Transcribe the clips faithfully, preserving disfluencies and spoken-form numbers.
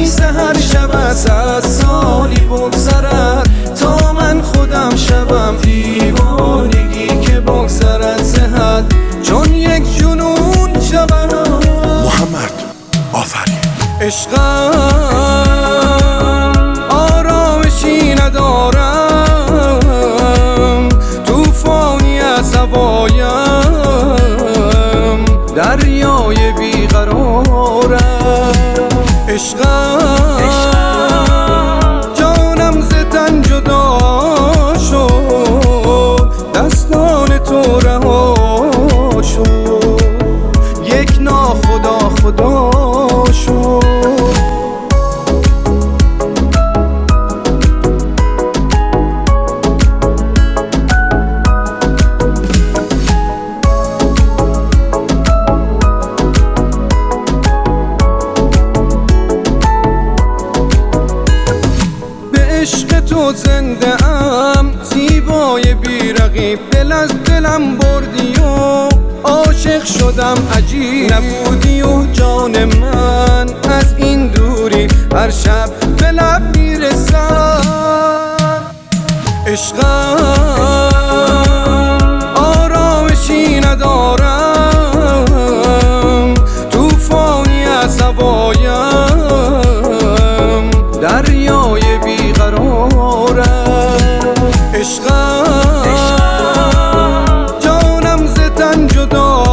نیست هر شب از سالی بگذرد تا من خودم شبم دیوانگی که بگذرد زهد چون یک جنون شبم. محمد آفرین. عشقم آرامشی ندارم، توفانی از هوایم دریای بیقرارم. عشقم جانم ز تن جدا شد، دستان تو رها شد، یک ناخدا خدا شد. عشق تو زنده ام، زیبای بیرقیب، دل از دلم بردی و عاشق شدم عجیب. نبودی و جان من از این دوری هر شب به لب میرسم. عشقم آرامشی ندارم، توفانی از هوایم دریای بیقرارم. عشقم جانم ز تن جدا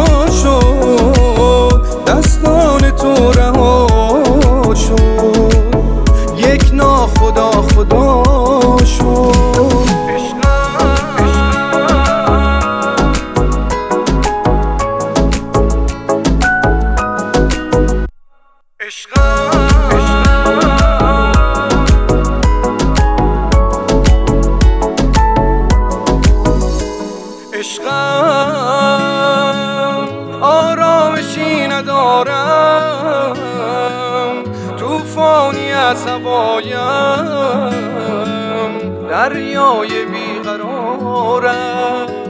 شد، دستان تو رها شد، یک ناخدا خدا شد. عشقم آرامشی ندارم، توفانی از هوایم دریای بیقرارم.